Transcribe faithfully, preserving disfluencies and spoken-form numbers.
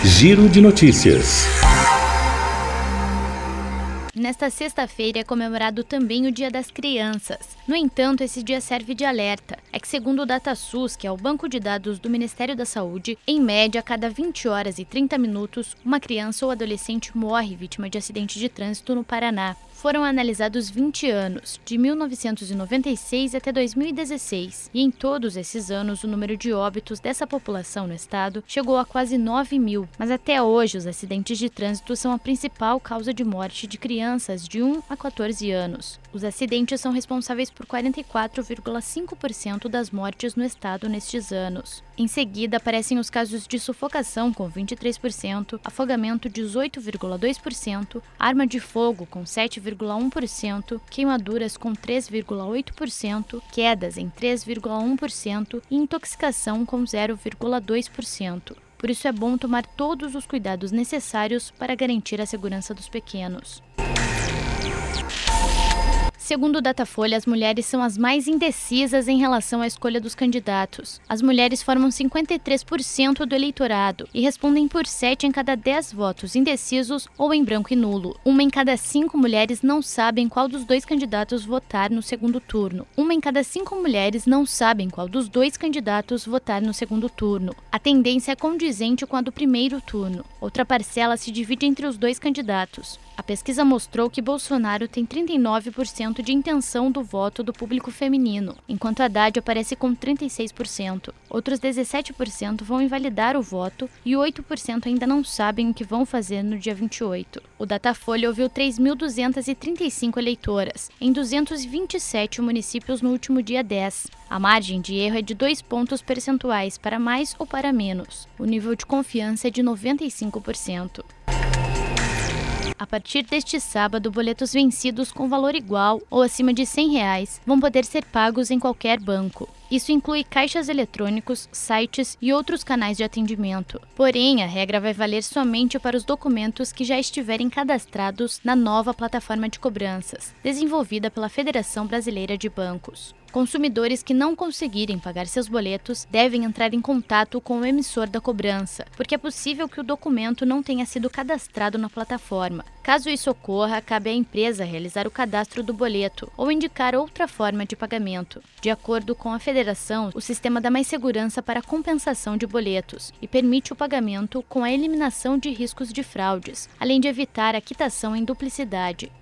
Giro de Notícias. Nesta sexta-feira é comemorado também o Dia das Crianças. No entanto, esse dia serve de alerta. É que, segundo o DataSUS, que é o banco de dados do Ministério da Saúde, em média, a cada vinte horas e trinta minutos, uma criança ou adolescente morre vítima de acidente de trânsito no Paraná. Foram analisados vinte anos, de mil novecentos e noventa e seis até dois mil e dezesseis, e em todos esses anos o número de óbitos dessa população no estado chegou a quase nove mil. Mas até hoje os acidentes de trânsito são a principal causa de morte de crianças de um a quatorze anos. Os acidentes são responsáveis por quarenta e quatro vírgula cinco por cento das mortes no estado nestes anos. Em seguida aparecem os casos de sufocação com vinte e três por cento, afogamento dezoito vírgula dois por cento, arma de fogo com sete vírgula um por cento, queimaduras com três vírgula oito por cento, quedas em três vírgula um por cento e intoxicação com zero vírgula dois por cento. Por isso é bom tomar todos os cuidados necessários para garantir a segurança dos pequenos. Segundo o Datafolha, as mulheres são as mais indecisas em relação à escolha dos candidatos. As mulheres formam cinquenta e três por cento do eleitorado e respondem por sete em cada dez votos indecisos ou em branco e nulo. Uma em cada cinco mulheres não sabem qual dos dois candidatos votar no segundo turno. Uma em cada cinco mulheres não sabem qual dos dois candidatos votar no segundo turno. A tendência é condizente com a do primeiro turno. Outra parcela se divide entre os dois candidatos. A pesquisa mostrou que Bolsonaro tem trinta e nove por cento de intenção do voto do público feminino, enquanto Haddad aparece com trinta e seis por cento. Outros dezessete por cento vão invalidar o voto e oito por cento ainda não sabem o que vão fazer no dia vinte e oito. O Datafolha ouviu três mil duzentas e trinta e cinco eleitoras, em duzentos e vinte e sete municípios no último dia dez. A margem de erro é de dois pontos percentuais para mais ou para menos. O nível de confiança é de noventa e cinco por cento. A partir deste sábado, boletos vencidos com valor igual ou acima de cem reais vão poder ser pagos em qualquer banco. Isso inclui caixas eletrônicos, sites e outros canais de atendimento. Porém, a regra vai valer somente para os documentos que já estiverem cadastrados na nova plataforma de cobranças, desenvolvida pela Federação Brasileira de Bancos. Consumidores que não conseguirem pagar seus boletos devem entrar em contato com o emissor da cobrança, porque é possível que o documento não tenha sido cadastrado na plataforma. Caso isso ocorra, cabe à empresa realizar o cadastro do boleto ou indicar outra forma de pagamento. De acordo com a federação, o sistema dá mais segurança para a compensação de boletos e permite o pagamento com a eliminação de riscos de fraudes, além de evitar a quitação em duplicidade.